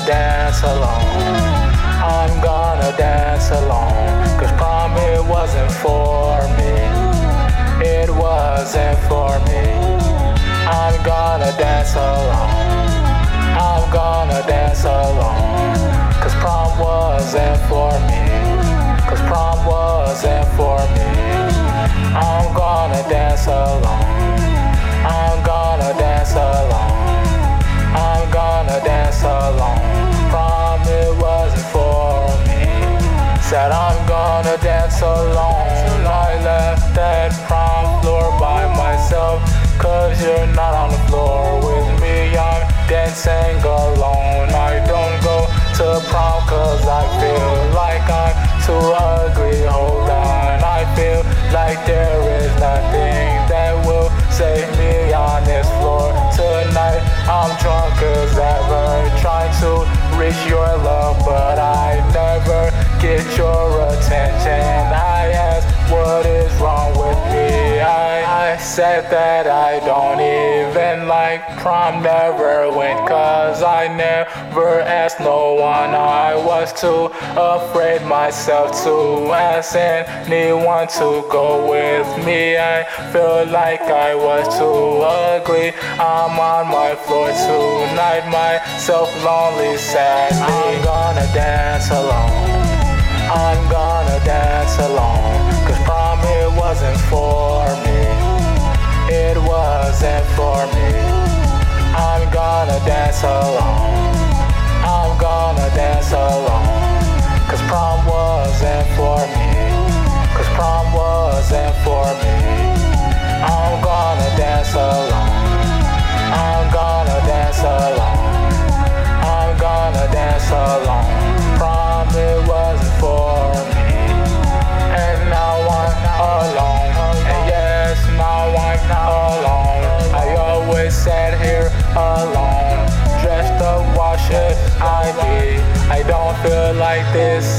dance alone. I'm gonna dance alone. Cause prom it wasn't for me. It wasn't for me. I'm gonna dance alone. I'm gonna dance alone. Cause prom wasn't for me. Cause prom wasn't for me. I'm gonna dance alone. I'm gonna dance alone. I'm gonna dance alone. Prom it wasn't for me. Said I'm gonna dance alone. I left that prom floor by myself. Cause you're not on the floor with me. I'm dancing alone. I don't go to prom cause I feel like I'm too ugly. Hold on, I feel like there is nothing that will save me on this floor tonight. I'm drunk as ever, trying to reach your love, but I never get your attention. I ask what is wrong with me. I said that I don't even like prom, never went cause I never asked no one. I was too afraid myself to ask anyone to go with me. I feel like I was too ugly. I'm on my floor tonight, myself lonely, sadly. I'm gonna dance alone. I'm gonna dance alone. Cause prom it wasn't for me. It wasn't for me. I'm gonna dance alone. I'm gonna dance alone. Cause prom wasn't for me. Cause prom wasn't for me. I'm gonna dance alone. I'm gonna dance alone. I'm gonna dance alone. Prom it wasn't for me. And now I'm alone. And yes, now I'm alone. I always sat here alone, dressed up, wash it, I be. I don't feel like this